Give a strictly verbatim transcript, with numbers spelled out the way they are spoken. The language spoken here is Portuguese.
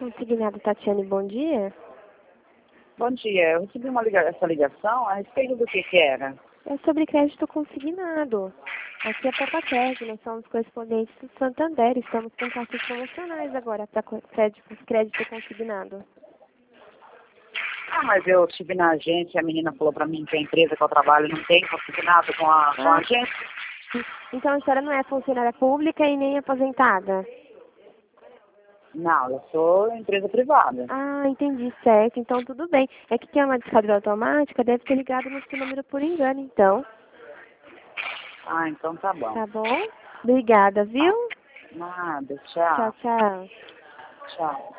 Consignado, Tatiane, bom dia. Bom dia, eu recebi uma liga essa ligação a respeito do que que era. É sobre crédito consignado. Aqui é a Papacred, nós somos correspondentes do Santander. Estamos com taxas promocionais agora para crédito, crédito consignado. Ah, mas eu estive na agência, a menina falou pra mim que a empresa que eu trabalho não tem consignado com a, com a Ah, agência. então a senhora não é funcionária pública e nem aposentada? Não, eu sou empresa privada. Ah, entendi, certo. Então tudo bem. É que tem uma discadura automática, deve ter ligado no seu número por engano, então. Ah, então tá bom. Tá bom? Obrigada, viu? Nada, Tchau, tchau. tchau. Tchau.